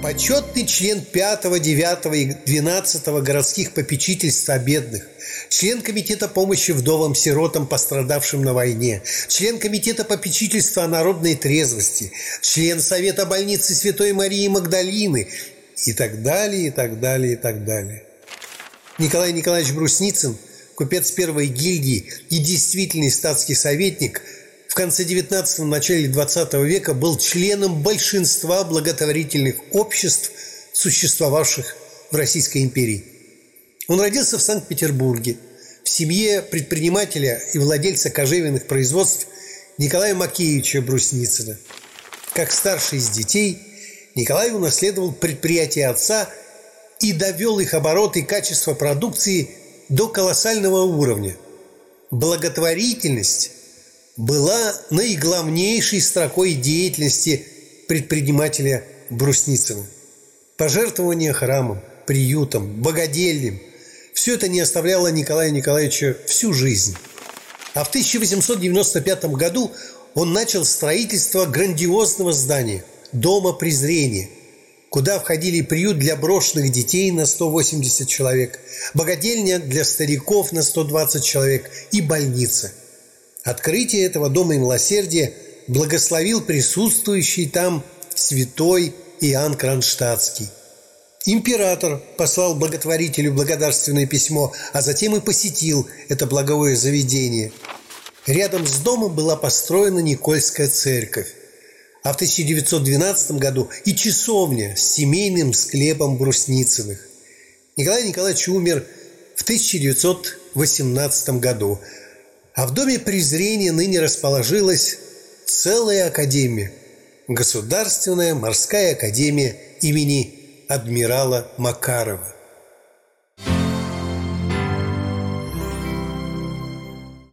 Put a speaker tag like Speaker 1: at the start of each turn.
Speaker 1: Почетный член 5, 9 и 12 городских попечительств о бедных, член комитета помощи вдовам-сиротам, пострадавшим на войне, член комитета попечительства о народной трезвости, член совета больницы Святой Марии Магдалины и так далее, и так далее, и так далее. Николай Николаевич Брусницын, купец первой гильдии и действительный статский советник, в конце XIX – начале XX века был членом большинства благотворительных обществ, существовавших в Российской империи. Он родился в Санкт-Петербурге в семье предпринимателя и владельца кожевенных производств Николая Макеевича Брусницына. Как старший из детей, Николай унаследовал предприятия отца и довел их оборот и качество продукции до колоссального уровня. Благотворительность была наиглавнейшей строкой деятельности предпринимателя Брусницына. Пожертвования храмам, приютам, богадельням – все это не оставляло Николая Николаевича всю жизнь. А в 1895 году он начал строительство грандиозного здания – Дома презрения, куда входили приют для брошенных детей на 180 человек, богадельня для стариков на 120 человек и больница. Открытие этого дома милосердия благословил присутствующий там святой Иоанн Кронштадтский. Император послал благотворителю благодарственное письмо, а затем и посетил это благое заведение. Рядом с домом была построена Никольская церковь, а в 1912 году и часовня с семейным склепом Брусницыных. Николай Николаевич умер в 1918 году, а в Доме презрения ныне расположилась целая академия – Государственная морская академия имени адмирала Макарова.